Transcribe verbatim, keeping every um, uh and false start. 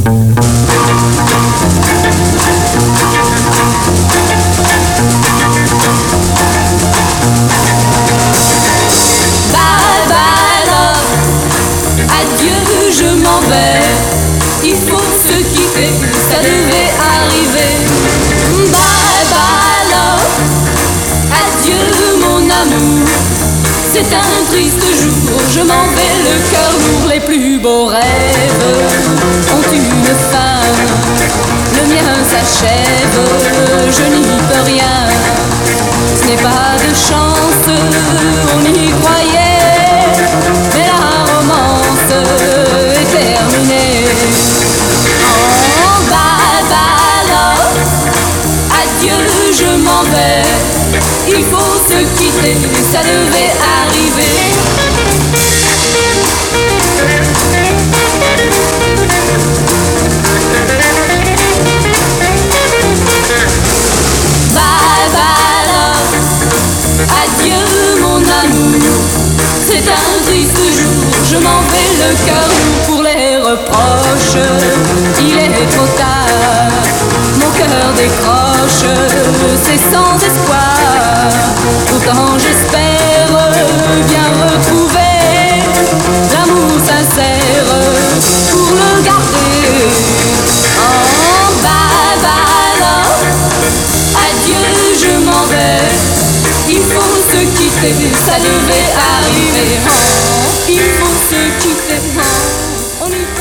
Il faut se quitter, ça devait arriver. Bye bye love, adieu mon amour. C'est un triste jour, je m'en vais le cœur lourd. Les plus beaux rêves ont une fin, le mien s'achève, je n'y peux rien. Ce n'est pas de chance, on y croyait, mais la romance est terminée. Oh bye bye love, adieu je m'en vais. Il faut se quitter, ça devait arriver. Bye bye love, adieu mon amour. C'est un triste jour, je m'en vais le cœur lourd. Pour les reproches, il est trop tard. Mon cœur décroche, c'est sans espoir. Pourtant j'espère bien retrouver l'amour sincère pour le garder. Oh bye bye love, adieu je m'en vais. Il faut se quitter, ça devait arriver. Oh, il faut se quitter, oh, on y